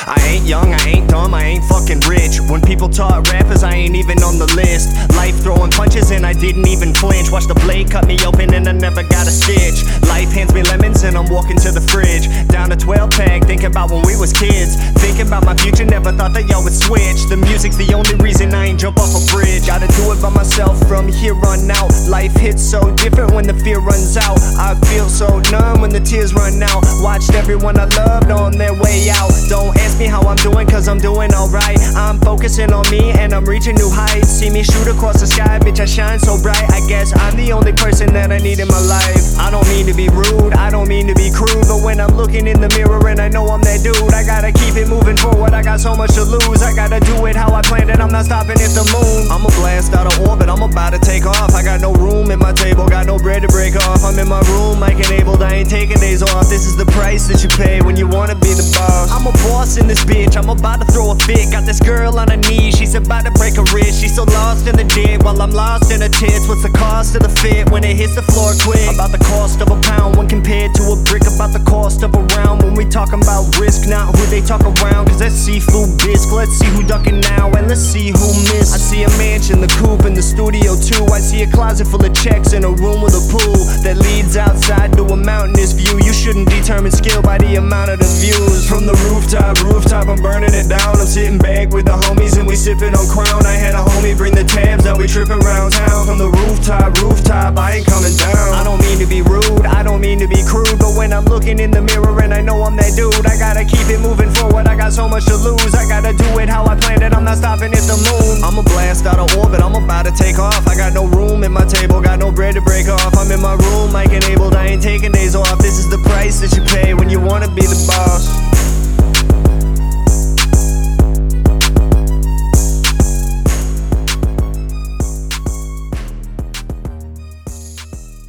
I ain't young, I ain't dumb, I ain't fucking rich. When people talk rappers, I ain't even on the list. Life throwing punches and I didn't even flinch. Watch the blade cut me open and I never got a stitch. Life hands me lemons and I'm walking to the fridge. Down a 12 pack, thinking about when we was kids. Thinking about my future, never thought that y'all would switch. The music's the only reason I ain't jump off a bridge. Gotta do it by myself from here on out. Life hits so different when the fear runs out. I feel so numb when the tears run out. Watched everyone I loved on their way out. Don't ask me how I'm doing, cause I'm doing alright. I'm focusing on me and I'm reaching new heights. See me shoot across the sky, bitch, I shine so bright. I guess I'm the only person that I need in my life. I don't mean to be rude, I don't mean to be crude, but when I'm looking in the mirror and I know I'm that dude, I gotta keep it moving forward, I got so much to lose. I gotta do it how I planned it, I'm not stopping at the moon. I'm a blast out of orbit, I'm about to take off. I got no room at my table, got no bread to break off. I'm in my room, mic enabled, I ain't taking days off. This is the price that you pay when you wanna be the boss. I'm a boss in this bitch, I'm about to throw a fit. Got this girl on her knees, she's about to break her wrist. She's so lost in the dip while I'm lost in her tits. What's the cost of the fit when it hits the floor quick? About the cost of a pound when compared to a brick. About the cost of a round when we talking about risk, not who they talk around. Cause that's seafood bisque, let's see who ducking now and let's see who missed. I see a mansion, the coupe, in the studio too. I see a closet full of checks and a room with a pool that leads outside to a mountainous view. You shouldn't determine skill by the amount of the views. From the rooftop, I'm burning it down. I'm sitting back with the homies and we sipping on Crown. I had a homie bring the tabs, now we tripping around town. From the rooftop, I ain't coming down. I don't mean to be rude, I don't mean to be crude, but when I'm looking in the mirror and I know I'm that dude, I gotta keep it moving forward, I got so much to lose. I gotta do it how I planned it, I'm not stopping at the moon. I'm a blast out of orbit, I'm about to take off. I got no room at my table, got no bread to break off. I'm in my room, mic